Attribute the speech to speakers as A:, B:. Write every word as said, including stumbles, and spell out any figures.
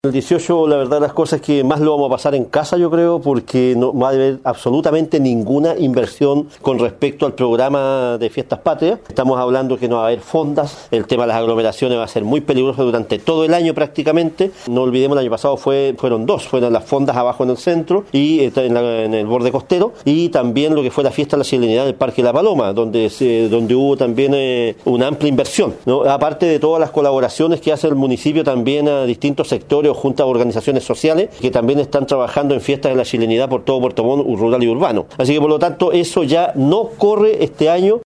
A: El dieciocho, la verdad, las cosas que más lo vamos a pasar en casa, yo creo, porque no va a haber absolutamente ninguna inversión con respecto al programa de Fiestas Patrias. Estamos hablando que no va a haber fondas, el tema de las aglomeraciones va a ser muy peligroso durante todo el año prácticamente. No olvidemos, el año pasado fue, fueron dos, fueron las fondas abajo en el centro y en, la, en el borde costero, y también lo que fue la fiesta de la Chilenidad del Parque La Paloma, donde, se, donde hubo también eh, una amplia inversión, ¿no? Aparte de todas las colaboraciones que hace el municipio también a distintos sectores o juntas de organizaciones sociales que también están trabajando en fiestas de la chilenidad por todo Puerto Montt, rural y urbano. Así que por lo tanto eso ya no corre este año.